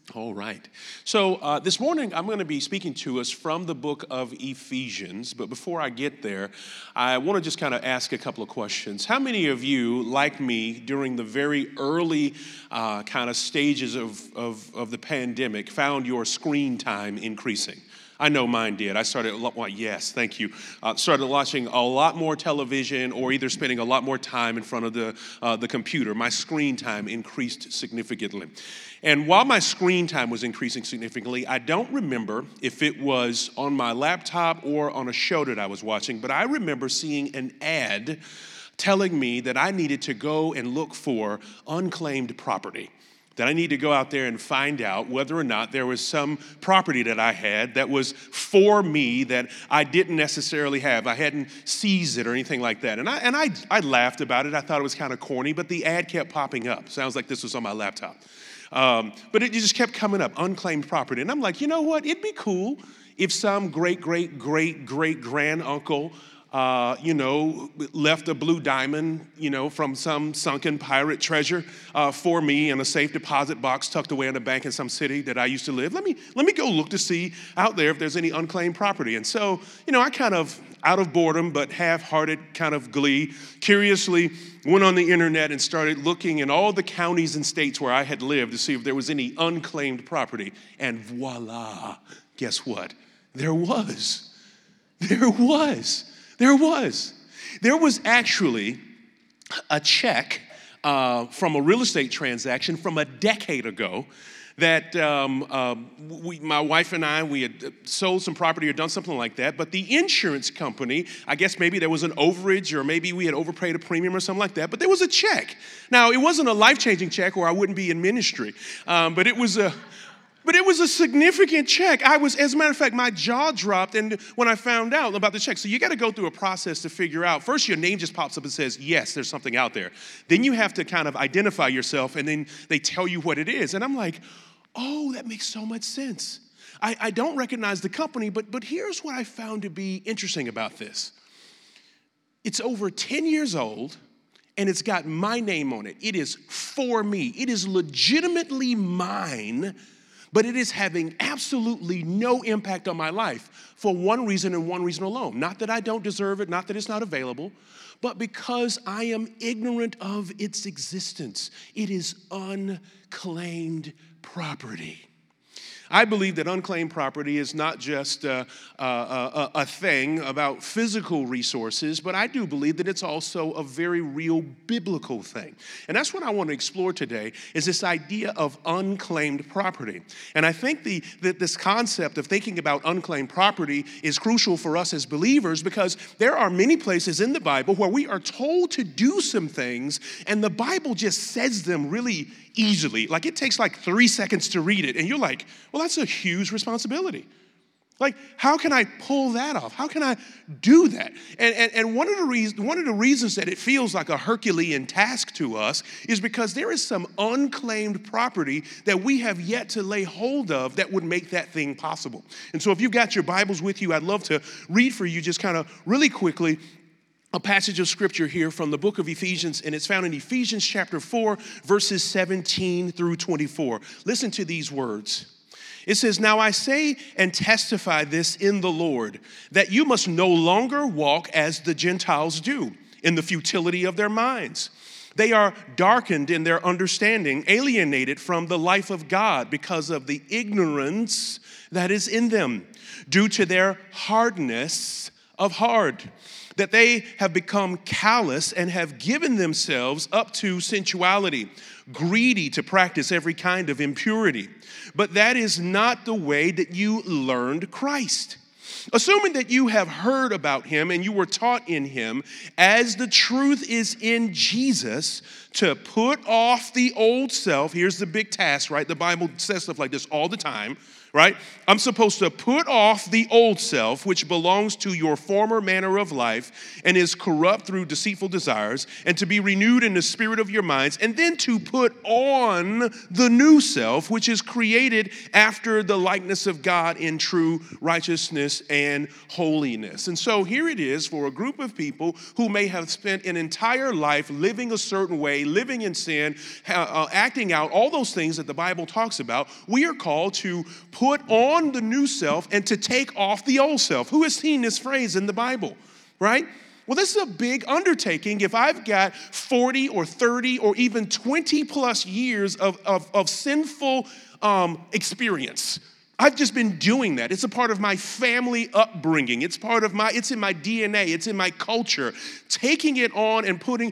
All right. So this morning, I'm going to be speaking to us from the book of Ephesians. But before I get there, I want to just kind of ask a couple of questions. How many of you, like me, during the very early kind of stages of the pandemic, found your screen time increasing? I know mine did. I started, yes, thank you. Started watching a lot more television or either spending a lot more time in front of the computer. My screen time increased significantly. And while my screen time was increasing significantly, I don't remember if it was on my laptop or on a show that I was watching, but I remember seeing an ad telling me that I needed to go and look for unclaimed property. That I need to go out there and find out whether or not there was some property that I had that was for me that I didn't necessarily have. I hadn't seized it or anything like that. And I laughed about it. I thought it was kind of corny, but the ad kept popping up. Sounds like this was on my laptop. But it just kept coming up, unclaimed property. And I'm like, you know what? It'd be cool if some great-great-great-great-grand-uncle left a blue diamond, from some sunken pirate treasure for me in a safe deposit box tucked away in a bank in some city that I used to live. Let me go look to see out there if there's any unclaimed property. And so, I kind of, out of boredom but half-hearted kind of glee, curiously went on the internet and started looking in all the counties and states where I had lived to see if there was any unclaimed property. And voila, guess what? There was. There was actually a check from a real estate transaction from a decade ago that my wife and we had sold some property or done something like that, but the insurance company, I guess maybe there was an overage or maybe we had overpaid a premium or something like that, but there was a check. Now, it wasn't a life-changing check or I wouldn't be in ministry, but it was a significant check. As a matter of fact, my jaw dropped and when I found out about the check. So you got to go through a process to figure out. First, your name just pops up and says, yes, there's something out there. Then you have to kind of identify yourself and then they tell you what it is. And I'm like, oh, that makes so much sense. I don't recognize the company, but here's what I found to be interesting about this. It's over 10 years old and it's got my name on it. It is for me. It is legitimately mine. But it is having absolutely no impact on my life for one reason and one reason alone. Not that I don't deserve it, not that it's not available, but because I am ignorant of its existence. It is unclaimed property. I believe that unclaimed property is not just a thing about physical resources, but I do believe that it's also a very real biblical thing. And that's what I want to explore today is this idea of unclaimed property. And I think that this concept of thinking about unclaimed property is crucial for us as believers because there are many places in the Bible where we are told to do some things and the Bible just says them really easily. Like it takes 3 seconds to read it and you're like, well, that's a huge responsibility. Like, how can I pull that off? How can I do that? And one of the reasons that it feels like a Herculean task to us is because there is some unclaimed property that we have yet to lay hold of that would make that thing possible. And so if you've got your Bibles with you, I'd love to read for you just kind of really quickly a passage of scripture here from the book of Ephesians, and it's found in Ephesians chapter 4, verses 17 through 24. Listen to these words. It says, "Now I say and testify this in the Lord, that you must no longer walk as the Gentiles do, in the futility of their minds. They are darkened in their understanding, alienated from the life of God because of the ignorance that is in them, due to their hardness of heart, that they have become callous and have given themselves up to sensuality, greedy to practice every kind of impurity. But that is not the way that you learned Christ. Assuming that you have heard about him and you were taught in him, as the truth is in Jesus, to put off the old self." Here's the big task, right? The Bible says stuff like this all the time, right? I'm supposed to put off the old self, which belongs to your former manner of life and is corrupt through deceitful desires, and to be renewed in the spirit of your minds, and then to put on the new self, which is created after the likeness of God in true righteousness and holiness. And so here it is for a group of people who may have spent an entire life living a certain way, living in sin, acting out all those things that the Bible talks about. We are called to put on the new self and to take off the old self. Who has seen this phrase in the Bible, right? Well, this is a big undertaking. If I've got 40 or 30 or even 20 plus years of sinful experience, I've just been doing that. It's a part of my family upbringing. It's in my DNA. It's in my culture. Taking it on and putting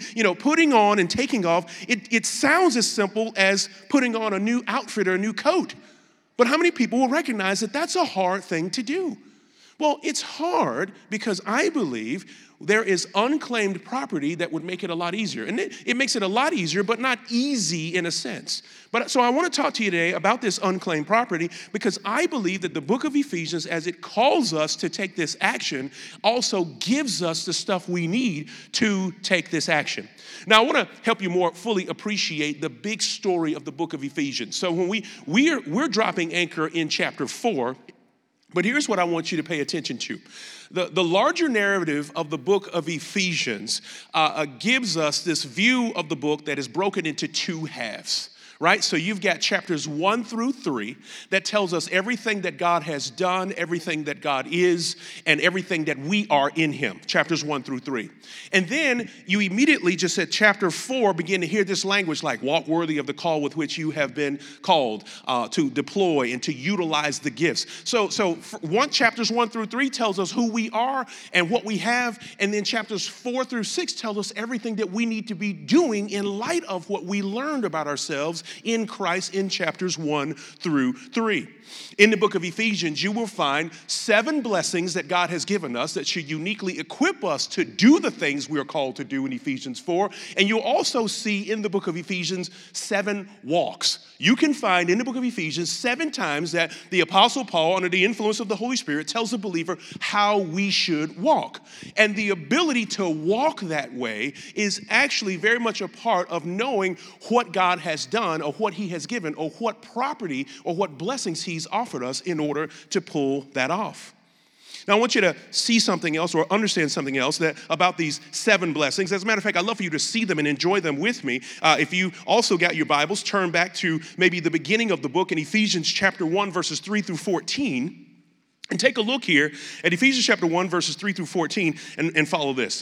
on and taking off, it sounds as simple as putting on a new outfit or a new coat. But how many people will recognize that that's a hard thing to do? Well, it's hard because I believe there is unclaimed property that would make it a lot easier. And it makes it a lot easier, but not easy in a sense. So I want to talk to you today about this unclaimed property because I believe that the book of Ephesians, as it calls us to take this action, also gives us the stuff we need to take this action. Now, I want to help you more fully appreciate the big story of the book of Ephesians. So when we're dropping anchor in chapter 4, but here's what I want you to pay attention to. The larger narrative of the book of Ephesians gives us this view of the book that is broken into two halves. Right? So you've got chapters 1 through 3 that tells us everything that God has done, everything that God is, and everything that we are in him. Chapters 1 through 3. And then you immediately just at chapter 4 begin to hear this language like walk worthy of the call with which you have been called to deploy and to utilize the gifts. So chapters 1 through 3 tells us who we are and what we have. And then chapters 4 through 6 tell us everything that we need to be doing in light of what we learned about ourselves in Christ in chapters 1 through 3. In the book of Ephesians, you will find 7 blessings that God has given us that should uniquely equip us to do the things we are called to do in Ephesians 4. And you'll also see in the book of Ephesians 7 walks. You can find in the book of Ephesians 7 times that the Apostle Paul, under the influence of the Holy Spirit, tells the believer how we should walk. And the ability to walk that way is actually very much a part of knowing what God has done or what he has given or what property or what blessings he's offered us in order to pull that off. Now, I want you to see something else or understand something else about these 7 blessings. As a matter of fact, I'd love for you to see them and enjoy them with me. If you also got your Bibles, turn back to maybe the beginning of the book in Ephesians chapter 1, verses 3 through 14. And take a look here at Ephesians chapter 1, verses 3 through 14 and follow this.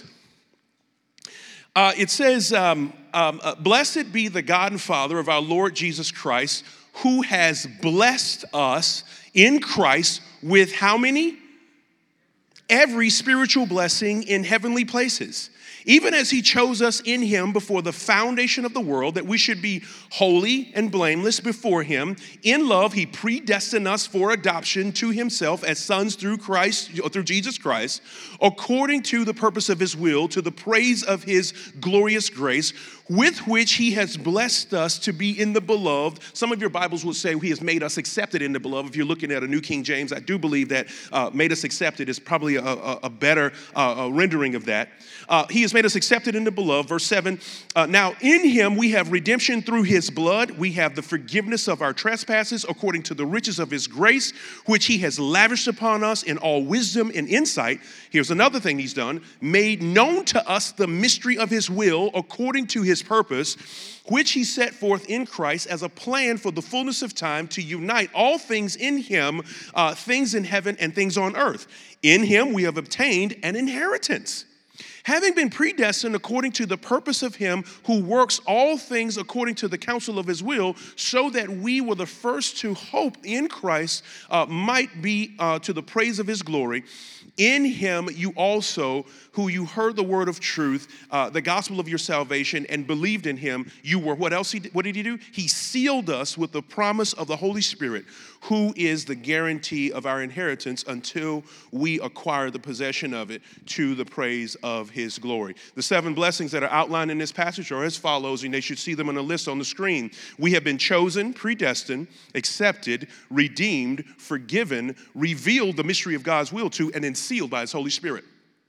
It says, blessed be the God and Father of our Lord Jesus Christ, who has blessed us in Christ with how many? Every spiritual blessing in heavenly places, even as he chose us in him before the foundation of the world, that we should be holy and blameless before him. In love, he predestined us for adoption to himself as sons through Jesus Christ, according to the purpose of his will, to the praise of his glorious grace, with which he has blessed us to be in the beloved. Some of your Bibles will say he has made us accepted in the beloved. If you're looking at a New King James, I do believe that made us accepted is probably a better rendering of that. He has made us accepted in the beloved. Verse 7, now in him we have redemption through his blood. We have the forgiveness of our trespasses according to the riches of his grace, which he has lavished upon us in all wisdom and insight. Here's another thing he's done. Made known to us the mystery of his will according to his purpose, which he set forth in Christ as a plan for the fullness of time to unite all things in him, things in heaven and things on earth. In him we have obtained an inheritance, having been predestined according to the purpose of him who works all things according to the counsel of his will, so that we were the first to hope in Christ might be to the praise of his glory. In him you also, who you heard the word of truth, the gospel of your salvation, and believed in him, you were, what did he do? He sealed us with the promise of the Holy Spirit, who is the guarantee of our inheritance until we acquire the possession of it to the praise of his glory. The 7 blessings that are outlined in this passage are as follows, and they should see them on a list on the screen. We have been chosen, predestined, accepted, redeemed, forgiven, revealed the mystery of God's will to, and then sealed by his Holy Spirit.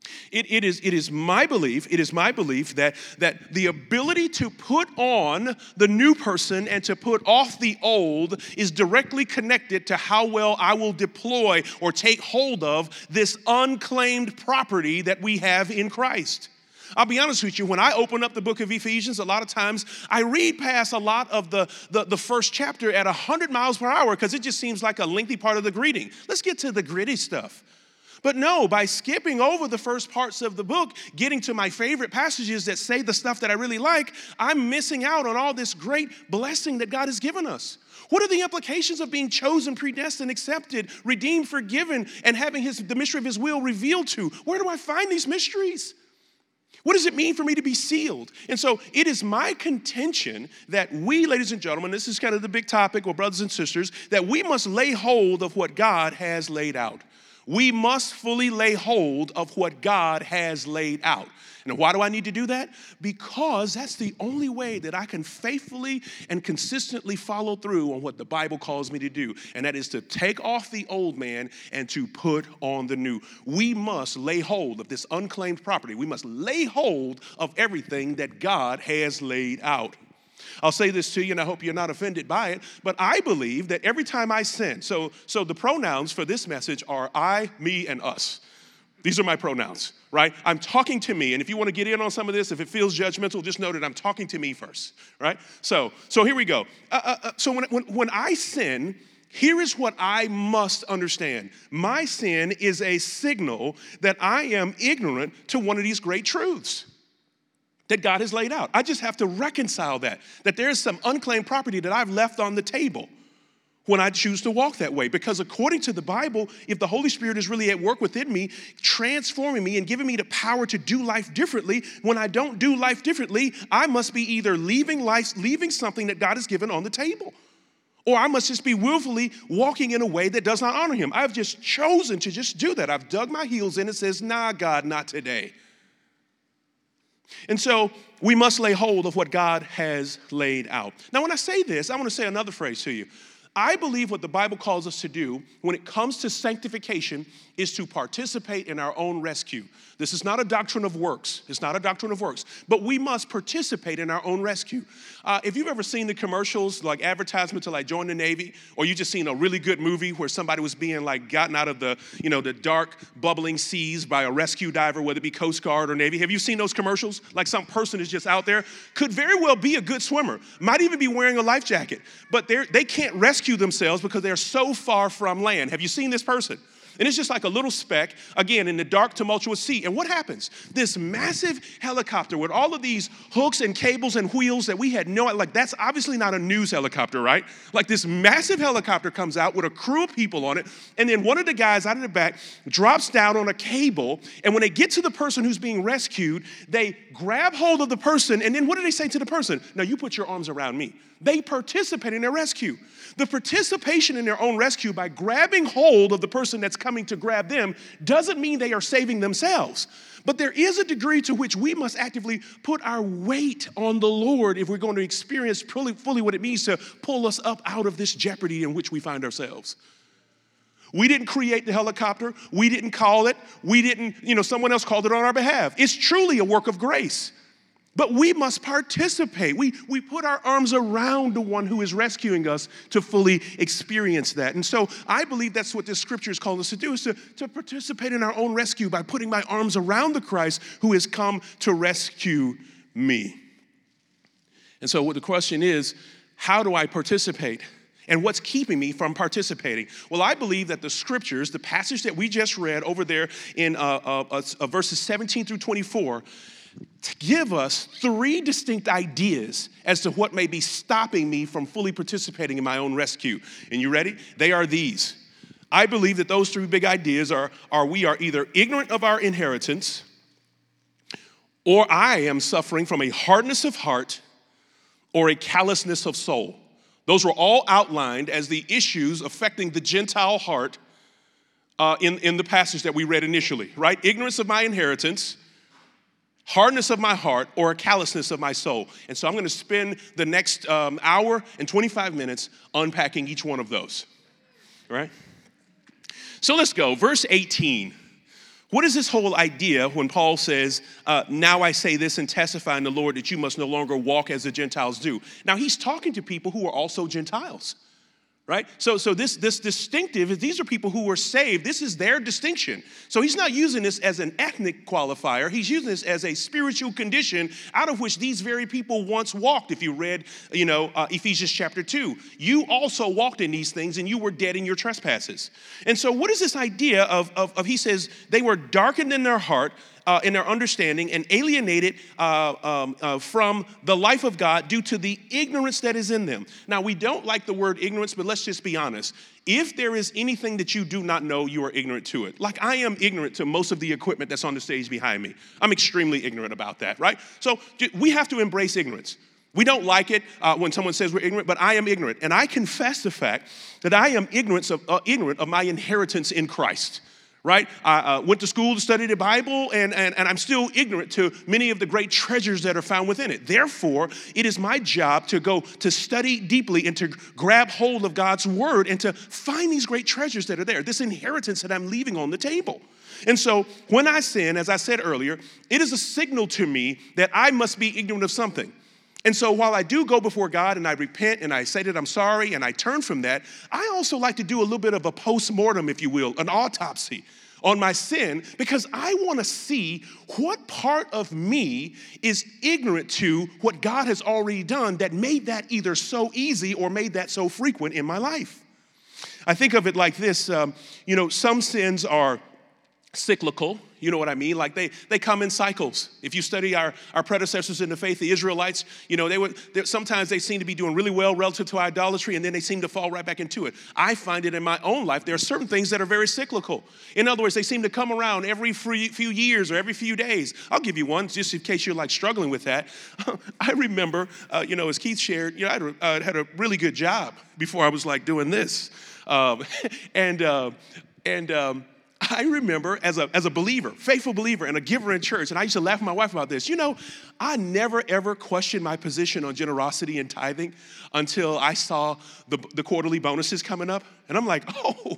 It is my belief that the ability to put on the new person and to put off the old is directly connected to how well I will deploy or take hold of this unclaimed property that we have in Christ. I'll be honest with you, when I open up the book of Ephesians, a lot of times I read past a lot of the first chapter at 100 miles per hour because it just seems like a lengthy part of the greeting. Let's get to the gritty stuff. But no, by skipping over the first parts of the book, getting to my favorite passages that say the stuff that I really like, I'm missing out on all this great blessing that God has given us. What are the implications of being chosen, predestined, accepted, redeemed, forgiven, and having the mystery of his will revealed to? Where do I find these mysteries? What does it mean for me to be sealed? And so it is my contention that we, ladies and gentlemen, this is kind of the big topic, or brothers and sisters, that we must lay hold of what God has laid out. We must fully lay hold of what God has laid out. And why do I need to do that? Because that's the only way that I can faithfully and consistently follow through on what the Bible calls me to do. And that is to take off the old man and to put on the new. We must lay hold of this unclaimed property. We must lay hold of everything that God has laid out. I'll say this to you, and I hope you're not offended by it, but I believe that every time I sin, so the pronouns for this message are I, me, and us. These are my pronouns, right? I'm talking to me, and if you want to get in on some of this, if it feels judgmental, just know that I'm talking to me first, right? So here we go. So when I sin, here is what I must understand. My sin is a signal that I am ignorant to one of these great truths that God has laid out. I just have to reconcile that there is some unclaimed property that I've left on the table when I choose to walk that way. Because according to the Bible, if the Holy Spirit is really at work within me, transforming me and giving me the power to do life differently, when I don't do life differently, I must be either leaving something that God has given on the table, or I must just be willfully walking in a way that does not honor him. I've just chosen to just do that. I've dug my heels in and says, nah, God, not today. And so we must lay hold of what God has laid out. Now, when I say this, I want to say another phrase to you. I believe what the Bible calls us to do when it comes to sanctification is to participate in our own rescue. This is not a doctrine of works. It's not a doctrine of works. But we must participate in our own rescue. If you've ever seen the commercials, like advertisements to like join the Navy, or you just seen a really good movie where somebody was being like gotten out of the dark, bubbling seas by a rescue diver, whether it be Coast Guard or Navy. Have you seen those commercials? Like some person is just out there, could very well be a good swimmer, might even be wearing a life jacket, but they can't rescue themselves because they're so far from land. Have you seen this person? And it's just like a little speck, again, in the dark, tumultuous sea. And what happens? This massive helicopter with all of these hooks and cables and wheels that we had that's obviously not a news helicopter, right? Like this massive helicopter comes out with a crew of people on it, and then one of the guys out of the back drops down on a cable, and when they get to the person who's being rescued, they grab hold of the person, and then what do they say to the person? Now, you put your arms around me. They participate in their rescue. The participation in their own rescue by grabbing hold of the person that's coming to grab them doesn't mean they are saving themselves. But there is a degree to which we must actively put our weight on the Lord if we're going to experience fully what it means to pull us up out of this jeopardy in which we find ourselves. We didn't create the helicopter. We didn't call it. Someone else called it on our behalf. It's truly a work of grace. But we must participate. We put our arms around the one who is rescuing us to fully experience that. And so I believe that's what this scripture is calling us to do, is to participate in our own rescue by putting my arms around the Christ who has come to rescue me. And so what the question is, how do I participate? And what's keeping me from participating? Well, I believe that the scriptures, the passage that we just read over there in verses 17 through 24, to give us three distinct ideas as to what may be stopping me from fully participating in my own rescue. And you ready? They are these. I believe that those three big ideas are we are either ignorant of our inheritance, or I am suffering from a hardness of heart or a callousness of soul. Those were all outlined as the issues affecting the Gentile heart in the passage that we read initially, right? Ignorance of my inheritance, hardness of my heart, or a callousness of my soul. And so I'm going to spend the next hour and 25 minutes unpacking each one of those, all right? So let's go. Verse 18. What is this whole idea when Paul says, now I say this and testify in the Lord that you must no longer walk as the Gentiles do? Now, he's talking to people who are also Gentiles, right? So this distinctive, these are people who were saved. This is their distinction. So he's not using this as an ethnic qualifier. He's using this as a spiritual condition out of which these very people once walked. If you read, Ephesians chapter 2, you also walked in these things and you were dead in your trespasses. And so what is this idea of he says they were darkened in their heart, in their understanding, and alienated from the life of God due to the ignorance that is in them. Now, we don't like the word ignorance, but let's just be honest. If there is anything that you do not know, you are ignorant to it. Like I am ignorant to most of the equipment that's on the stage behind me. I'm extremely ignorant about that, right? So we have to embrace ignorance. We don't like it when someone says we're ignorant, but I am ignorant. And I confess the fact that I am ignorant of my inheritance in Christ. Right? I went to school to study the Bible, and I'm still ignorant to many of the great treasures that are found within it. Therefore, it is my job to go to study deeply and to grab hold of God's word and to find these great treasures that are there, this inheritance that I'm leaving on the table. And so when I sin, as I said earlier, it is a signal to me that I must be ignorant of something. And so while I do go before God and I repent and I say that I'm sorry and I turn from that, I also like to do a little bit of a post-mortem, if you will, an autopsy on my sin, because I want to see what part of me is ignorant to what God has already done that made that either so easy or made that so frequent in my life. I think of it like this, some sins are cyclical. You know what I mean? Like they come in cycles. If you study our predecessors in the faith, the Israelites, sometimes they seem to be doing really well relative to idolatry, and then they seem to fall right back into it. I find it in my own life. There are certain things that are very cyclical. In other words, they seem to come around every few years or every few days. I'll give you one, just in case you're like struggling with that. I remember, as Keith shared, I had a really good job before I was like doing this, I remember as a believer, faithful believer, and a giver in church, and I used to laugh with my wife about this. I never, ever questioned my position on generosity and tithing until I saw the quarterly bonuses coming up. And I'm like,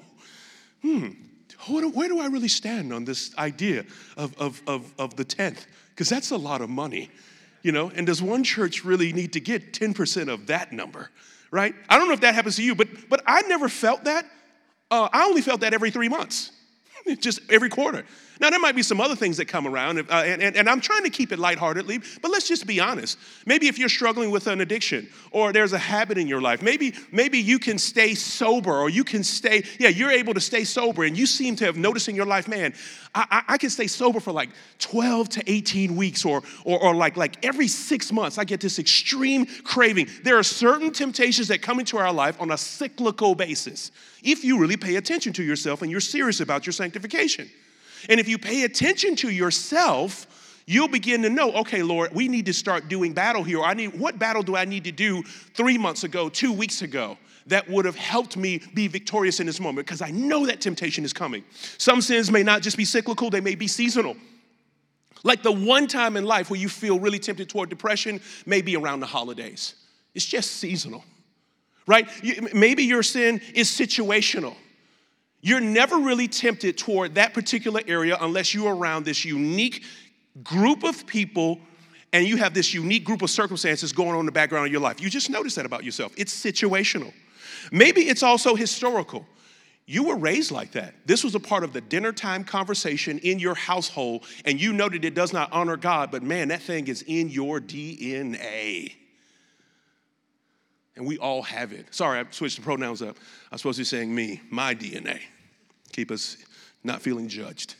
where do I really stand on this idea of the 10th? Because that's a lot of money, and does one church really need to get 10% of that number, right? I don't know if that happens to you, but I never felt that. I only felt that every 3 months. Just every quarter. Now, there might be some other things that come around, and I'm trying to keep it lightheartedly, but let's just be honest. Maybe if you're struggling with an addiction, or there's a habit in your life, maybe you can stay sober, or you can you're able to stay sober, and you seem to have noticed in your life, man, I can stay sober for like 12 to 18 weeks, or like every 6 months, I get this extreme craving. There are certain temptations that come into our life on a cyclical basis, if you really pay attention to yourself and you're serious about your sanctification. And if you pay attention to yourself, you'll begin to know, okay, Lord, we need to start doing battle here. What battle do I need to do 3 months ago, 2 weeks ago, that would have helped me be victorious in this moment? Because I know that temptation is coming. Some sins may not just be cyclical, they may be seasonal. Like the one time in life where you feel really tempted toward depression may be around the holidays. It's just seasonal, right? Maybe your sin is situational. You're never really tempted toward that particular area unless you're around this unique group of people and you have this unique group of circumstances going on in the background of your life. You just notice that about yourself. It's situational. Maybe it's also historical. You were raised like that. This was a part of the dinner time conversation in your household, and you noted it does not honor God, but man, that thing is in your DNA. And we all have it. Sorry, I switched the pronouns up. I'm supposed to be saying me, my DNA. Keep us not feeling judged.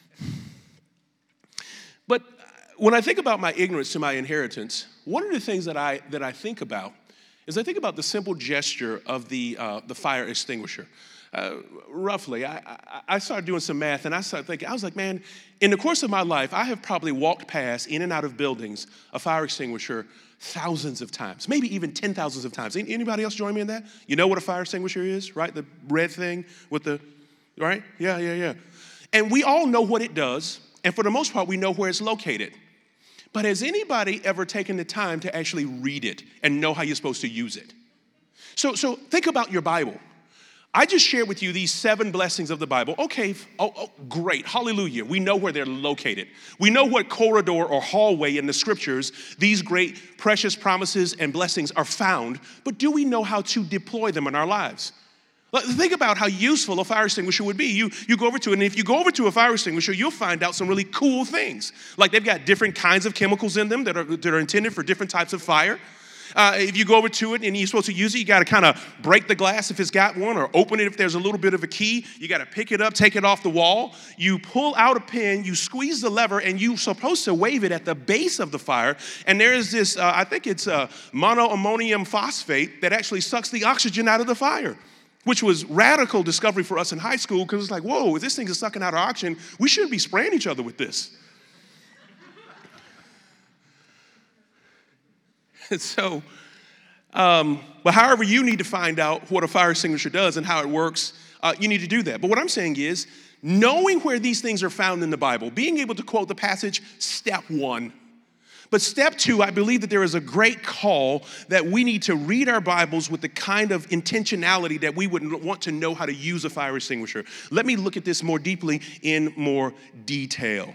But when I think about my ignorance to my inheritance, one of the things that I think about is I think about the simple gesture of the fire extinguisher. Roughly, I started doing some math, and I started thinking, I was like, man, in the course of my life, I have probably walked past, in and out of buildings, a fire extinguisher thousands of times, maybe even 10,000s of times. Anybody else join me in that? You know what a fire extinguisher is, right? The red thing with the, right? Yeah. And we all know what it does, and for the most part, we know where it's located. But has anybody ever taken the time to actually read it and know how you're supposed to use it? So think about your Bible. I just shared with you these 7 blessings of the Bible. Okay, great, hallelujah. We know where they're located. We know what corridor or hallway in the scriptures these great, precious promises and blessings are found, but do we know how to deploy them in our lives? Think about how useful a fire extinguisher would be. You go over to it, and if you go over to a fire extinguisher, you'll find out some really cool things. Like they've got different kinds of chemicals in them that are intended for different types of fire. If you go over to it and you're supposed to use it, you got to kind of break the glass if it's got one, or open it if there's a little bit of a key. You got to pick it up, take it off the wall. You pull out a pin, you squeeze the lever, and you're supposed to wave it at the base of the fire. And there is this, I think it's monoammonium phosphate that actually sucks the oxygen out of the fire, which was radical discovery for us in high school, because it's like, whoa, if this thing is sucking out our oxygen, we shouldn't be spraying each other with this. And so, but however you need to find out what a fire extinguisher does and how it works, you need to do that. But what I'm saying is, knowing where these things are found in the Bible, being able to quote the passage, step 1. But step 2, I believe that there is a great call that we need to read our Bibles with the kind of intentionality that we would want to know how to use a fire extinguisher. Let me look at this more deeply in more detail.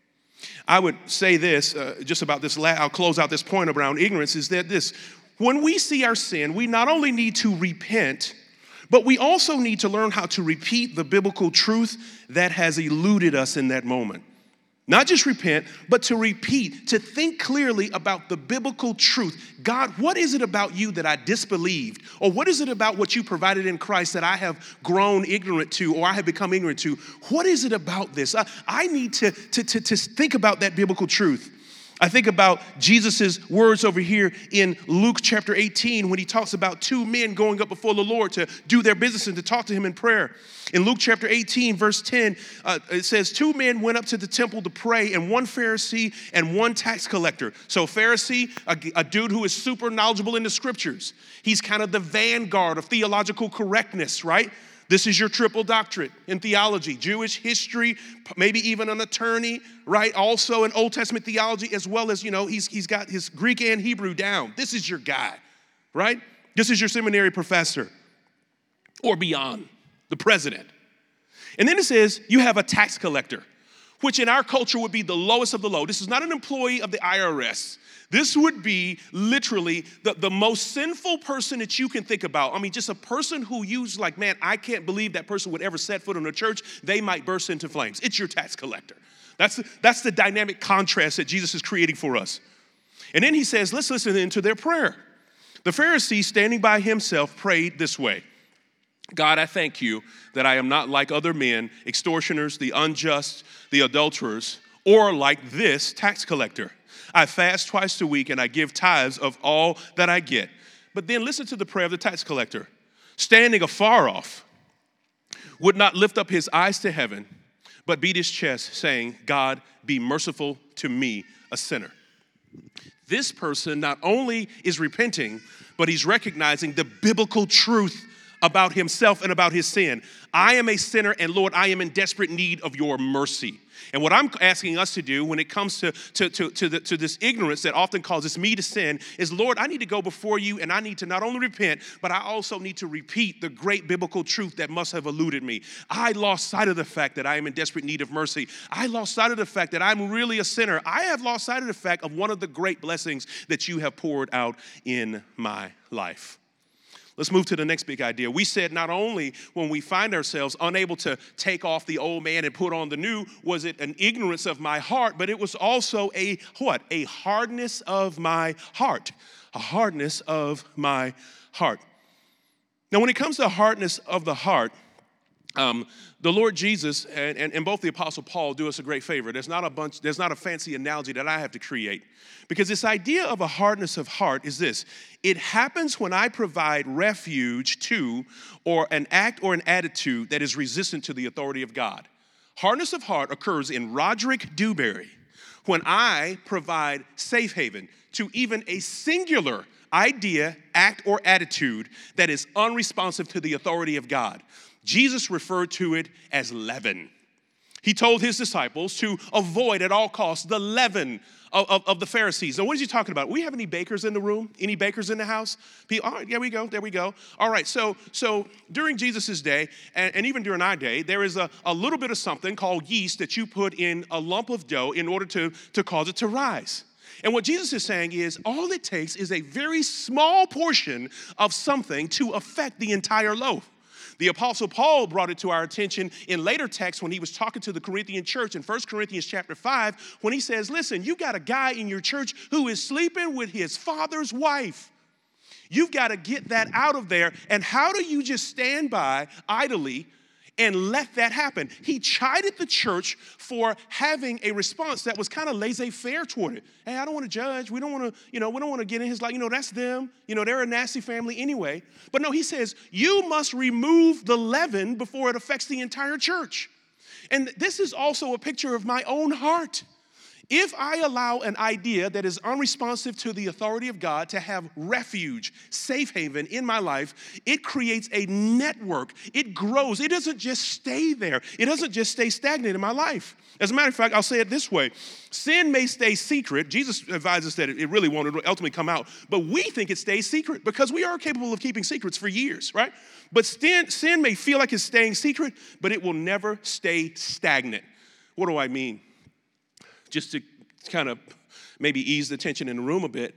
I would say this, just about this, I'll close out this point around ignorance, is that this, when we see our sin, we not only need to repent, but we also need to learn how to repeat the biblical truth that has eluded us in that moment. Not just repent, but to repeat, to think clearly about the biblical truth. God, what is it about you that I disbelieved? Or what is it about what you provided in Christ that I have grown ignorant to, or I have become ignorant to? What is it about this? I need to think about that biblical truth. I think about Jesus' words over here in Luke chapter 18 when he talks about 2 men going up before the Lord to do their business and to talk to him in prayer. In Luke chapter 18, verse 10, it says, 2 men went up to the temple to pray, and one Pharisee and one tax collector. So Pharisee, a dude who is super knowledgeable in the scriptures. He's kind of the vanguard of theological correctness, right? This is your triple doctorate in theology, Jewish history, maybe even an attorney, right? Also in Old Testament theology, as well as, he's got his Greek and Hebrew down. This is your guy, right? This is your seminary professor or beyond, the president. And then it says you have a tax collector, which in our culture would be the lowest of the low. This is not an employee of the IRS. This would be literally the most sinful person that you can think about. I mean, just a person who you like, man, I can't believe that person would ever set foot in a church. They might burst into flames. It's your tax collector. That's the dynamic contrast that Jesus is creating for us. And then he says, let's listen into their prayer. The Pharisee, standing by himself, prayed this way. God, I thank you that I am not like other men, extortioners, the unjust, the adulterers, or like this tax collector. I fast twice a week and I give tithes of all that I get. But then listen to the prayer of the tax collector. Standing afar off, would not lift up his eyes to heaven, but beat his chest, saying, God, be merciful to me, a sinner. This person not only is repenting, but he's recognizing the biblical truth about himself and about his sin. I am a sinner, and Lord, I am in desperate need of your mercy. And what I'm asking us to do when it comes to this ignorance that often causes me to sin is, Lord, I need to go before you, and I need to not only repent, but I also need to repeat the great biblical truth that must have eluded me. I lost sight of the fact that I am in desperate need of mercy. I lost sight of the fact that I'm really a sinner. I have lost sight of the fact of one of the great blessings that you have poured out in my life. Let's move to the next big idea. We said not only when we find ourselves unable to take off the old man and put on the new, was it an ignorance of my heart, but it was also a what? A hardness of my heart. A hardness of my heart. Now, when it comes to hardness of the heart, the Lord Jesus and both the Apostle Paul do us a great favor. There's not a fancy analogy that I have to create. Because this idea of a hardness of heart is this. It happens when I provide refuge to or an act or an attitude that is resistant to the authority of God. Hardness of heart occurs in Roderick Dewberry when I provide safe haven to even a singular idea, act, or attitude that is unresponsive to the authority of God. Jesus referred to it as leaven. He told his disciples to avoid at all costs the leaven of the Pharisees. Now, what is he talking about? We have any bakers in the room? Any bakers in the house? All right, there we go. All right, so during Jesus' day, and even during our day, there is a little bit of something called yeast that you put in a lump of dough in order to cause it to rise. And what Jesus is saying is all it takes is a very small portion of something to affect the entire loaf. The Apostle Paul brought it to our attention in later texts when he was talking to the Corinthian church in 1 Corinthians chapter 5, when he says, listen, you got a guy in your church who is sleeping with his father's wife. You've got to get that out of there. And how do you just stand by idly and let that happen? He chided the church for having a response that was kind of laissez-faire toward it. Hey, I don't want to judge. We don't want to get in his life. That's them. They're a nasty family anyway. But no, he says, you must remove the leaven before it affects the entire church. And this is also a picture of my own heart. If I allow an idea that is unresponsive to the authority of God to have refuge, safe haven in my life, it creates a network. It grows. It doesn't just stay there. It doesn't just stay stagnant in my life. As a matter of fact, I'll say it this way. Sin may stay secret. Jesus advises that it really won't ultimately come out. But we think it stays secret because we are capable of keeping secrets for years, right? But sin may feel like it's staying secret, but it will never stay stagnant. What do I mean? Just to kind of maybe ease the tension in the room a bit,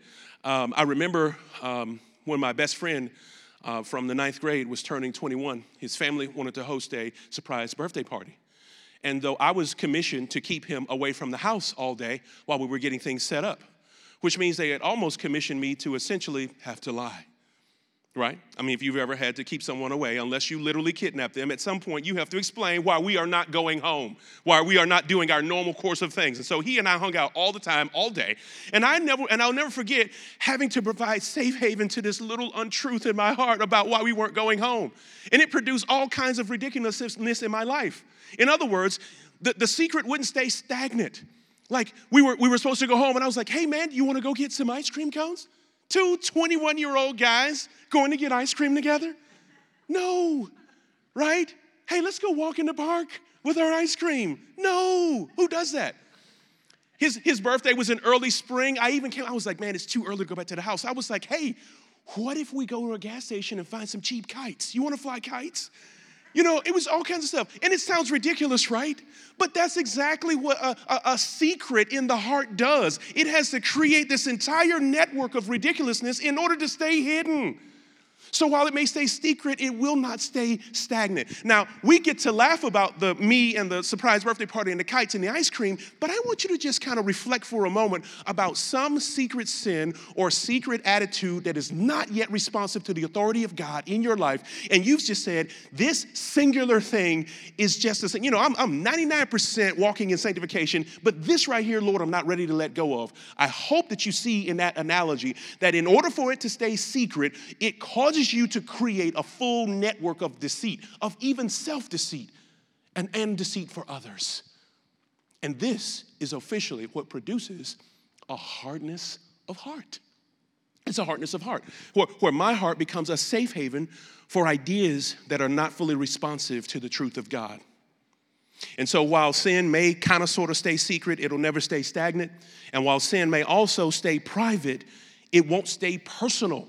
I remember when my best friend from the 9th grade was turning 21. His family wanted to host a surprise birthday party. And though I was commissioned to keep him away from the house all day while we were getting things set up, which means they had almost commissioned me to essentially have to lie. Right? I mean, if you've ever had to keep someone away, unless you literally kidnap them, at some point you have to explain why we are not going home, why we are not doing our normal course of things. And so he and I hung out all the time, all day. And I'll never forget having to provide safe haven to this little untruth in my heart about why we weren't going home. And it produced all kinds of ridiculousness in my life. In other words, the secret wouldn't stay stagnant. Like we were supposed to go home, and I was like, hey man, you want to go get some ice cream cones? 2 21-year-old guys going to get ice cream together? No, right? Hey, let's go walk in the park with our ice cream. No, who does that? His birthday was in early spring. I was like, man, it's too early to go back to the house. I was like, hey, what if we go to a gas station and find some cheap kites? You want to fly kites? It was all kinds of stuff. And it sounds ridiculous, right? But that's exactly what a secret in the heart does. It has to create this entire network of ridiculousness in order to stay hidden. So while it may stay secret, it will not stay stagnant. Now, we get to laugh about me and the surprise birthday party and the kites and the ice cream, but I want you to just kind of reflect for a moment about some secret sin or secret attitude that is not yet responsive to the authority of God in your life, and you've just said, this singular thing is just a sin. I'm 99% walking in sanctification, but this right here, Lord, I'm not ready to let go of. I hope that you see in that analogy that in order for it to stay secret, it causes you to create a full network of deceit, of even self-deceit and deceit for others. And this is officially what produces a hardness of heart. It's a hardness of heart, where my heart becomes a safe haven for ideas that are not fully responsive to the truth of God. And so while sin may kind of sort of stay secret, it'll never stay stagnant. And while sin may also stay private, it won't stay personal.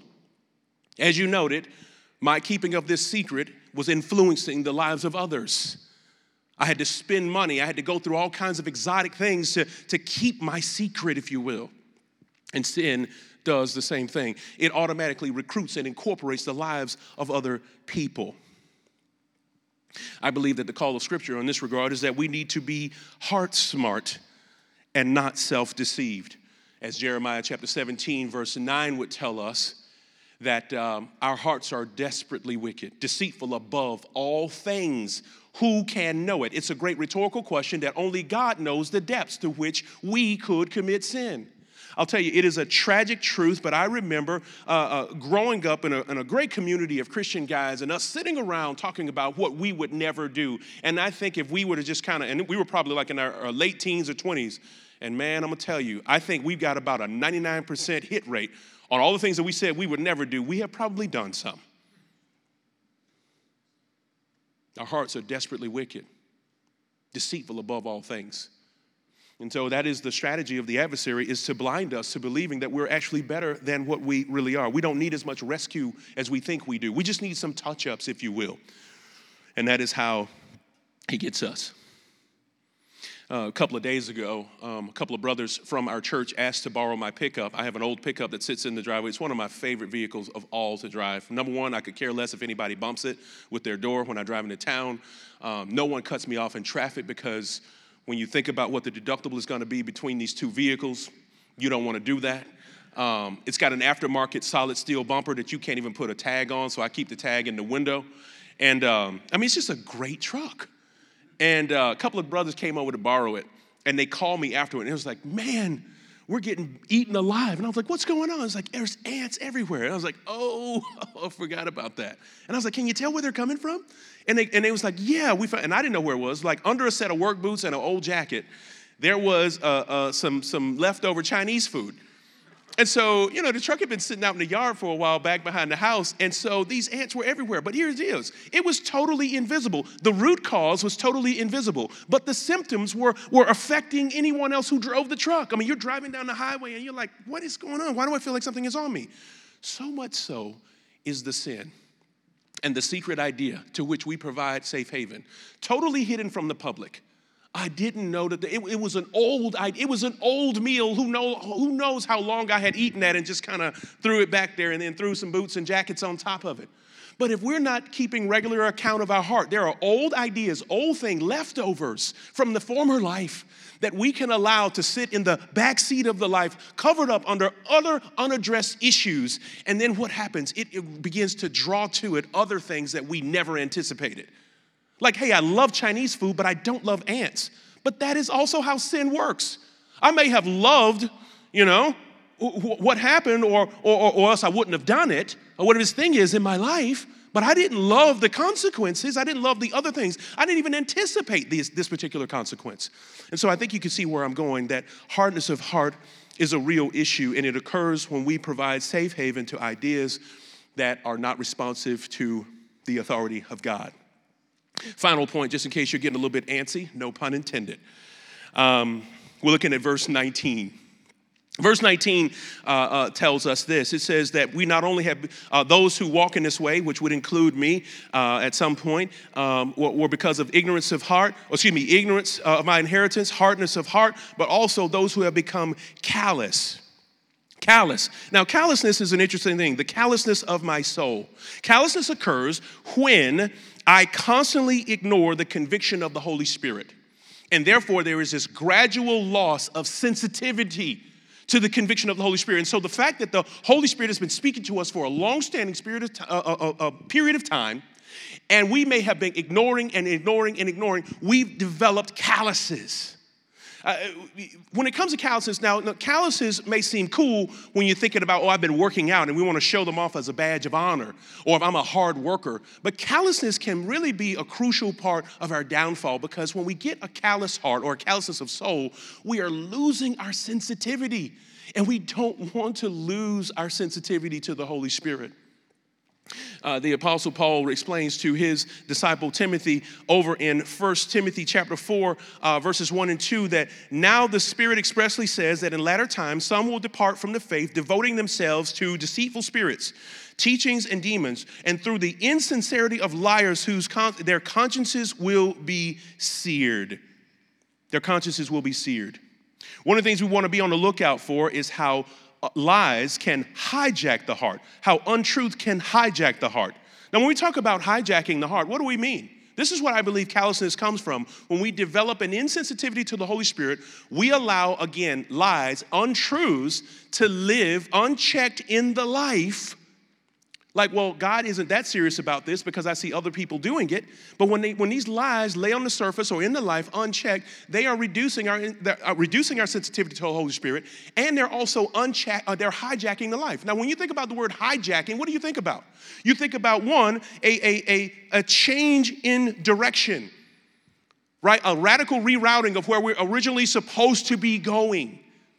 As you noted, my keeping of this secret was influencing the lives of others. I had to spend money. I had to go through all kinds of exotic things to keep my secret, if you will. And sin does the same thing. It automatically recruits and incorporates the lives of other people. I believe that the call of Scripture in this regard is that we need to be heart smart and not self-deceived. As Jeremiah chapter 17, verse 9 would tell us, that our hearts are desperately wicked, deceitful above all things. Who can know it? It's a great rhetorical question that only God knows the depths to which we could commit sin. I'll tell you, it is a tragic truth, but I remember growing up in a great community of Christian guys and us sitting around talking about what we would never do. And I think if we were to just and we were probably like in our late teens or 20s, and man, I'm going to tell you, I think we've got about a 99% hit rate on all the things that we said we would never do. We have probably done some. Our hearts are desperately wicked. deceitful above all things. And so that is the strategy of the adversary, is to blind us to believing that we're actually better than what we really are. We don't need as much rescue as we think we do. We just need some touch-ups, if you will. And that is how he gets us. A couple of days ago, a couple of brothers from our church asked to borrow my pickup. I have an old pickup that sits in the driveway. It's one of my favorite vehicles of all to drive. Number one, I could care less if anybody bumps it with their door when I drive into town. No one cuts me off in traffic because when you think about what the deductible is going to be between these two vehicles, you don't want to do that. It's got an aftermarket solid steel bumper that you can't even put a tag on, so I keep the tag in the window. And it's just a great truck. And a couple of brothers came over to borrow it, and they called me afterward, and it was like, man, we're getting eaten alive. And I was like, what's going on? It's like, there's ants everywhere. And I was like, I forgot about that. And I was like, can you tell where they're coming from? And they was like, yeah, we found, and I didn't know where it was. Like under a set of work boots and an old jacket, there was some leftover Chinese food. And so, the truck had been sitting out in the yard for a while back behind the house, and so these ants were everywhere. But here it is. It was totally invisible. The root cause was totally invisible, but the symptoms were affecting anyone else who drove the truck. You're driving down the highway, and you're like, what is going on? Why do I feel like something is on me? So much so is the sin and the secret idea to which we provide safe haven, totally hidden from the public. I didn't know that it was an old meal. Who knows how long I had eaten that and just kind of threw it back there and then threw some boots and jackets on top of it. But if we're not keeping regular account of our heart, there are old ideas, old things, leftovers from the former life that we can allow to sit in the back seat of the life, covered up under other unaddressed issues. And then what happens? It begins to draw to it other things that we never anticipated. Like, hey, I love Chinese food, but I don't love ants. But that is also how sin works. I may have loved, what happened or else I wouldn't have done it, or whatever this thing is in my life, but I didn't love the consequences. I didn't love the other things. I didn't even anticipate this particular consequence. And so I think you can see where I'm going, that hardness of heart is a real issue, and it occurs when we provide safe haven to ideas that are not responsive to the authority of God. Final point, just in case you're getting a little bit antsy, no pun intended. We're looking at verse 19. Verse 19 tells us this. It says that we not only have those who walk in this way, which would include me at some point, were because of ignorance of my inheritance, hardness of heart, but also those who have become callous. Callous. Now, callousness is an interesting thing. The callousness of my soul. Callousness occurs when I constantly ignore the conviction of the Holy Spirit. And therefore, there is this gradual loss of sensitivity to the conviction of the Holy Spirit. And so the fact that the Holy Spirit has been speaking to us for a long-standing period of time, and we may have been ignoring, we've developed calluses. When it comes to calluses, now calluses may seem cool when you're thinking about, I've been working out and we want to show them off as a badge of honor, or if I'm a hard worker. But callousness can really be a crucial part of our downfall, because when we get a callous heart or a callousness of soul, we are losing our sensitivity, and we don't want to lose our sensitivity to the Holy Spirit. The Apostle Paul explains to his disciple Timothy over in 1 Timothy chapter 4, verses 1 and 2, that now the Spirit expressly says that in latter times some will depart from the faith, devoting themselves to deceitful spirits, teachings, and demons, and through the insincerity of liars their consciences will be seared. Their consciences will be seared. One of the things we want to be on the lookout for is how lies can hijack the heart, how untruth can hijack the heart. Now, when we talk about hijacking the heart, what do we mean? This is what I believe callousness comes from. When we develop an insensitivity to the Holy Spirit, we allow, again, lies, untruths to live unchecked in the life. Like, well, God isn't that serious about this because I see other people doing it. But when these lies lay on the surface or in the life unchecked, they are reducing our sensitivity to the Holy Spirit, and they're also they're hijacking the life. Now, when you think about the word hijacking, what do you think about? You think about, one, a change in direction, right? A radical rerouting of where we're originally supposed to be going.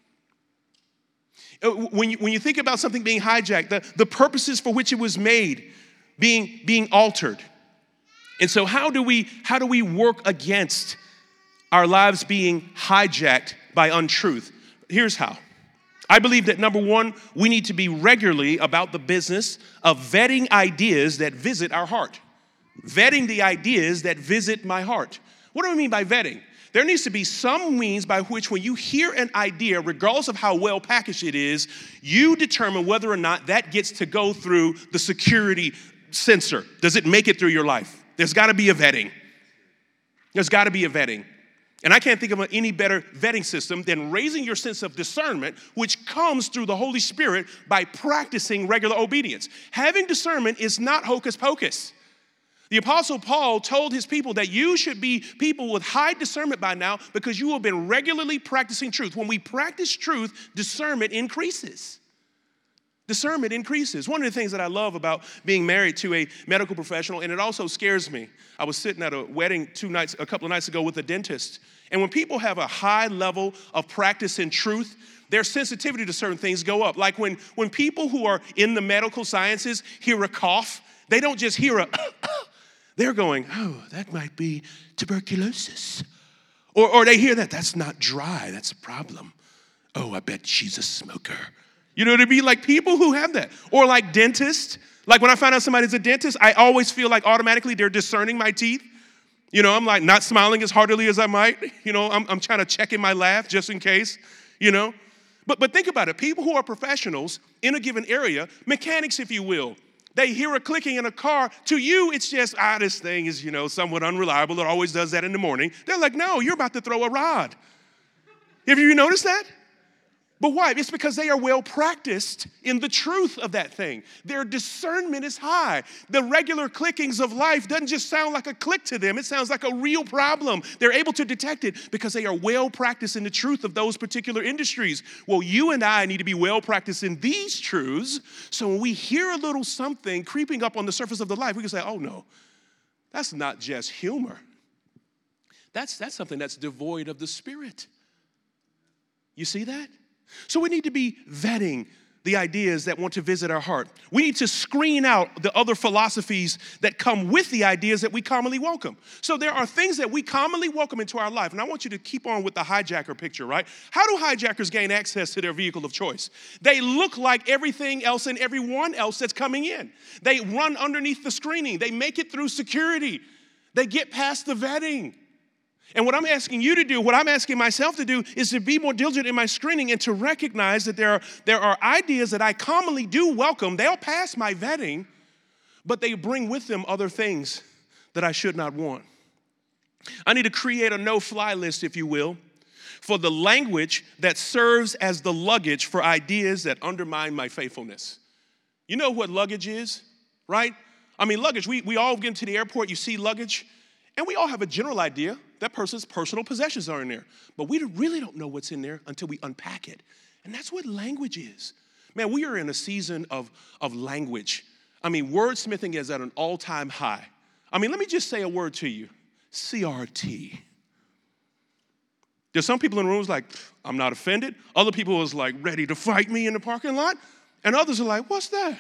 When you think about something being hijacked, the purposes for which it was made being altered. And so how do we work against our lives being hijacked by untruth. Here's how. I believe that number one, we need to be regularly about the business of vetting ideas that visit our heart. Vetting the ideas that visit my heart. What do I mean by vetting? There needs to be some means by which when you hear an idea, regardless of how well packaged it is, you determine whether or not that gets to go through the security sensor. Does it make it through your life? There's got to be a vetting. There's got to be a vetting. And I can't think of any better vetting system than raising your sense of discernment, which comes through the Holy Spirit by practicing regular obedience. Having discernment is not hocus pocus. The Apostle Paul told his people that you should be people with high discernment by now because you have been regularly practicing truth. When we practice truth, discernment increases. Discernment increases. One of the things that I love about being married to a medical professional, and it also scares me. I was sitting at a wedding a couple of nights ago with a dentist, and when people have a high level of practice in truth, their sensitivity to certain things go up. Like when people who are in the medical sciences hear a cough, they don't just hear a they're going, oh, that might be tuberculosis. Or they hear that's not dry, that's a problem. Oh, I bet she's a smoker. You know what I mean? Like people who have that. Or like dentists. Like when I find out somebody's a dentist, I always feel like automatically they're discerning my teeth. You know, I'm like not smiling as heartily as I might. You know, I'm trying to check in my laugh just in case, you know. But think about it. People who are professionals in a given area, mechanics, if you will, they hear a clicking in a car. To you, it's just, this thing is, somewhat unreliable. It always does that in the morning. They're like, no, you're about to throw a rod. Have you noticed that? But why? It's because they are well practiced in the truth of that thing. Their discernment is high. The regular clickings of life doesn't just sound like a click to them. It sounds like a real problem. They're able to detect it because they are well practiced in the truth of those particular industries. Well, you and I need to be well practiced in these truths, so when we hear a little something creeping up on the surface of the life, we can say, oh no, that's not just humor. That's something that's devoid of the Spirit. You see that? So we need to be vetting the ideas that want to visit our heart. We need to screen out the other philosophies that come with the ideas that we commonly welcome. So there are things that we commonly welcome into our life. And I want you to keep on with the hijacker picture, right? How do hijackers gain access to their vehicle of choice? They look like everything else and everyone else that's coming in. They run underneath the screening. They make it through security. They get past the vetting. And what I'm asking you to do, what I'm asking myself to do, is to be more diligent in my screening and to recognize that there are ideas that I commonly do welcome. They'll pass my vetting, but they bring with them other things that I should not want. I need to create a no-fly list, if you will, for the language that serves as the luggage for ideas that undermine my faithfulness. You know what luggage is, right? I mean, luggage, we all get into the airport, you see luggage, and we all have a general idea that person's personal possessions are in there. But we really don't know what's in there until we unpack it. And that's what language is. Man, we are in a season of language. I mean, wordsmithing is at an all-time high. I mean, let me just say a word to you. CRT. There's some people in the rooms like, I'm not offended. Other people is like ready to fight me in the parking lot. And others are like, what's that?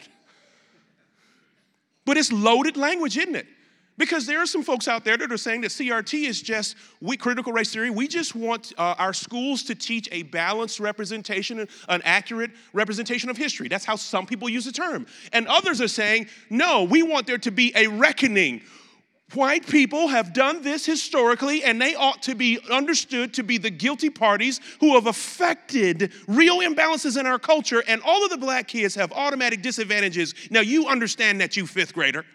But it's loaded language, isn't it? Because there are some folks out there that are saying that CRT is just critical race theory. We just want our schools to teach a balanced representation, an accurate representation of history. That's how some people use the term. And others are saying, no, we want there to be a reckoning. White people have done this historically, and they ought to be understood to be the guilty parties who have affected real imbalances in our culture, and all of the black kids have automatic disadvantages. Now, you understand that, you fifth grader.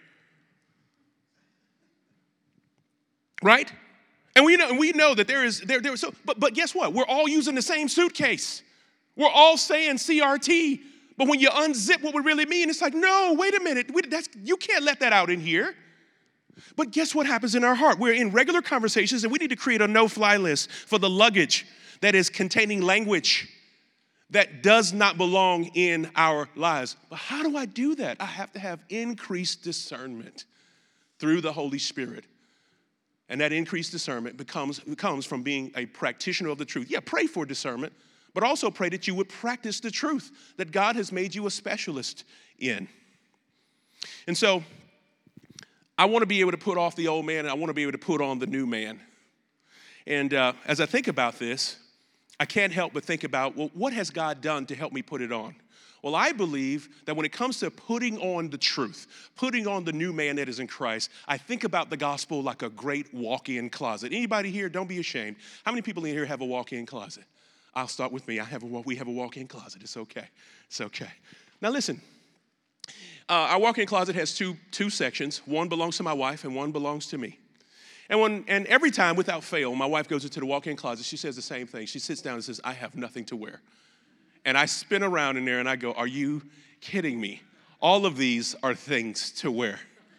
Right? And we know that there is so but guess what? We're all using the same suitcase. We're all saying CRT. But when you unzip what we really mean, it's like, no, wait a minute. You can't let that out in here. But guess what happens in our heart? We're in regular conversations, and we need to create a no-fly list for the luggage that is containing language that does not belong in our lives. But how do I do that? I have to have increased discernment through the Holy Spirit. And that increased discernment comes from being a practitioner of the truth. Yeah, pray for discernment, but also pray that you would practice the truth that God has made you a specialist in. And so I want to be able to put off the old man, and I want to be able to put on the new man. And as I think about this, I can't help but think about, well, what has God done to help me put it on? Well, I believe that when it comes to putting on the truth, putting on the new man that is in Christ, I think about the gospel like a great walk-in closet. Anybody here, don't be ashamed. How many people in here have a walk-in closet? I'll start with me. We have a walk-in closet. It's okay. It's okay. Now listen, our walk-in closet has two sections. One belongs to my wife and one belongs to me. And every time, without fail, my wife goes into the walk-in closet, she says the same thing. She sits down and says, I have nothing to wear. And I spin around in there and I go, are you kidding me? All of these are things to wear.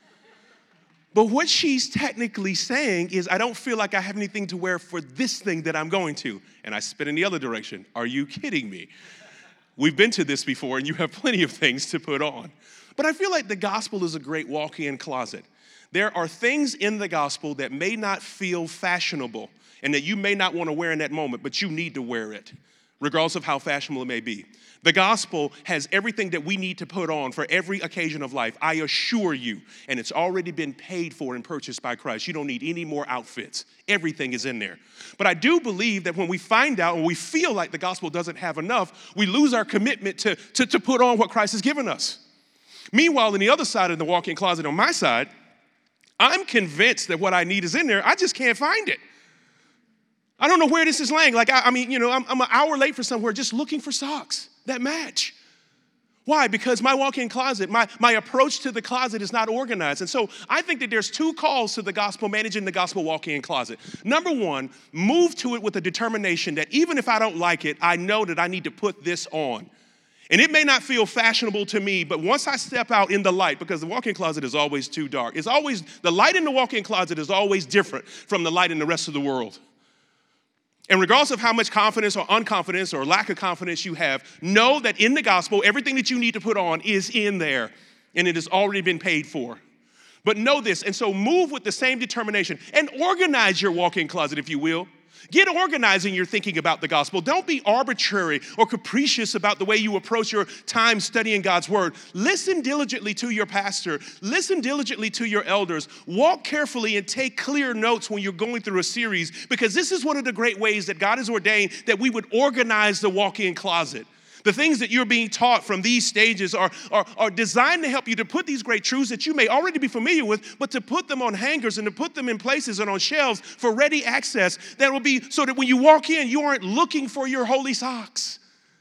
But what she's technically saying is, I don't feel like I have anything to wear for this thing that I'm going to. And I spin in the other direction. Are you kidding me? We've been to this before and you have plenty of things to put on. But I feel like the gospel is a great walk-in closet. There are things in the gospel that may not feel fashionable and that you may not want to wear in that moment, but you need to wear it, regardless of how fashionable it may be. The gospel has everything that we need to put on for every occasion of life. I assure you, and it's already been paid for and purchased by Christ. You don't need any more outfits. Everything is in there. But I do believe that when we find out and we feel like the gospel doesn't have enough, we lose our commitment to put on what Christ has given us. Meanwhile, on the other side of the walk-in closet, on my side, I'm convinced that what I need is in there. I just can't find it. I don't know where this is laying. I'm an hour late for somewhere just looking for socks that match. Why? Because my walk-in closet, my approach to the closet is not organized. And so I think that there's two calls to the gospel, managing the gospel walk-in closet. Number one, move to it with a determination that even if I don't like it, I know that I need to put this on. And it may not feel fashionable to me, but once I step out in the light, because the walk-in closet is always too dark. The light in the walk-in closet is always different from the light in the rest of the world. And regardless of how much confidence or unconfidence or lack of confidence you have, know that in the gospel, everything that you need to put on is in there, and it has already been paid for. But know this, and so move with the same determination and organize your walk-in closet, if you will. Get organized in your thinking about the gospel. Don't be arbitrary or capricious about the way you approach your time studying God's word. Listen diligently to your pastor. Listen diligently to your elders. Walk carefully and take clear notes when you're going through a series, because this is one of the great ways that God has ordained that we would organize the walk-in closet. The things that you're being taught from these stages are designed to help you to put these great truths that you may already be familiar with, but to put them on hangers and to put them in places and on shelves for ready access that will be so that when you walk in, you aren't looking for your holy socks.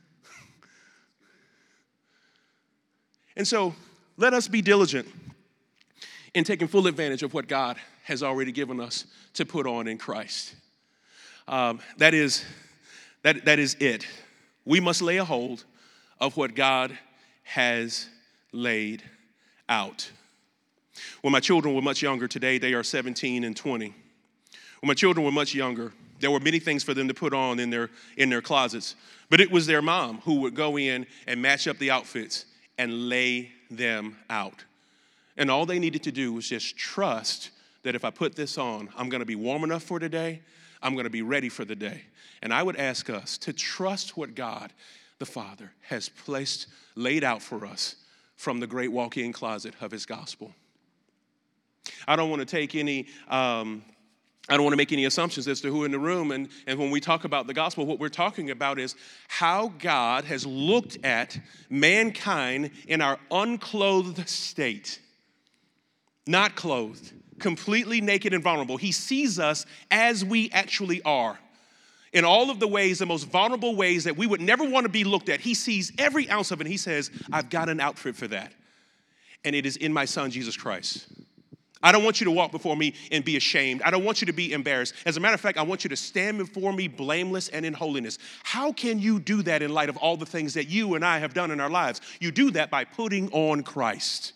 And so let us be diligent in taking full advantage of what God has already given us to put on in Christ. That is it. We must lay a hold of what God has laid out. When my children were much younger, today they are 17 and 20. When my children were much younger, there were many things for them to put on in their closets. But it was their mom who would go in and match up the outfits and lay them out. And all they needed to do was just trust that if I put this on, I'm going to be warm enough for today. I'm going to be ready for the day. And I would ask us to trust what God, the Father, has laid out for us from the great walk-in closet of his gospel. I don't want to take any, I don't want to make any assumptions as to who in the room. And when we talk about the gospel, what we're talking about is how God has looked at mankind in our unclothed state. Not clothed, completely naked and vulnerable. He sees us as we actually are. In all of the ways, the most vulnerable ways that we would never want to be looked at. He sees every ounce of it. And he says, I've got an outfit for that. And it is in my son, Jesus Christ. I don't want you to walk before me and be ashamed. I don't want you to be embarrassed. As a matter of fact, I want you to stand before me blameless and in holiness. How can you do that in light of all the things that you and I have done in our lives? You do that by putting on Christ.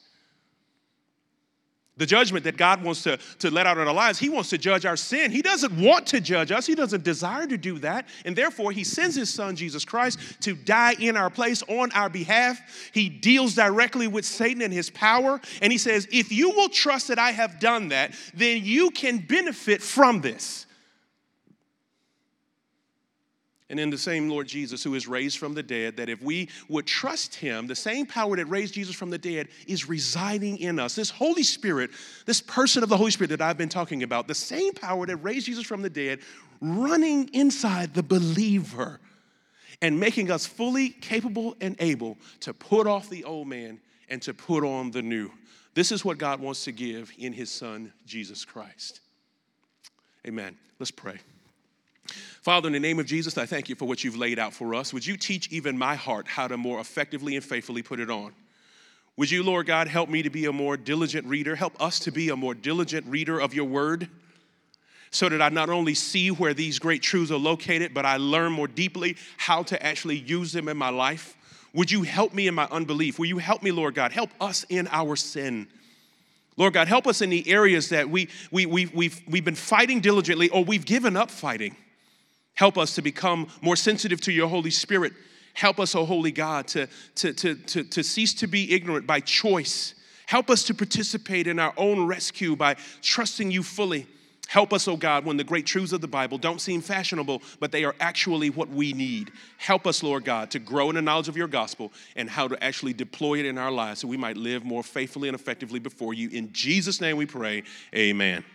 The judgment that God wants to let out in our lives, he wants to judge our sin. He doesn't want to judge us. He doesn't desire to do that. And therefore, he sends his son, Jesus Christ, to die in our place on our behalf. He deals directly with Satan and his power. And he says, if you will trust that I have done that, then you can benefit from this. And in the same Lord Jesus who is raised from the dead, that if we would trust him, the same power that raised Jesus from the dead is residing in us. This Holy Spirit, this person of the Holy Spirit that I've been talking about, the same power that raised Jesus from the dead, running inside the believer and making us fully capable and able to put off the old man and to put on the new. This is what God wants to give in his Son, Jesus Christ. Amen. Let's pray. Father, in the name of Jesus, I thank you for what you've laid out for us. Would you teach even my heart how to more effectively and faithfully put it on? Would you, Lord God, help me to be a more diligent reader? Help us to be a more diligent reader of your word so that I not only see where these great truths are located, but I learn more deeply how to actually use them in my life. Would you help me in my unbelief? Will you help me, Lord God? Help us in our sin. Lord God, help us in the areas that we've been fighting diligently or we've given up fighting. Help us to become more sensitive to your Holy Spirit. Help us, oh holy God, to cease to be ignorant by choice. Help us to participate in our own rescue by trusting you fully. Help us, oh God, when the great truths of the Bible don't seem fashionable, but they are actually what we need. Help us, Lord God, to grow in the knowledge of your gospel and how to actually deploy it in our lives so we might live more faithfully and effectively before you. In Jesus' name we pray, amen.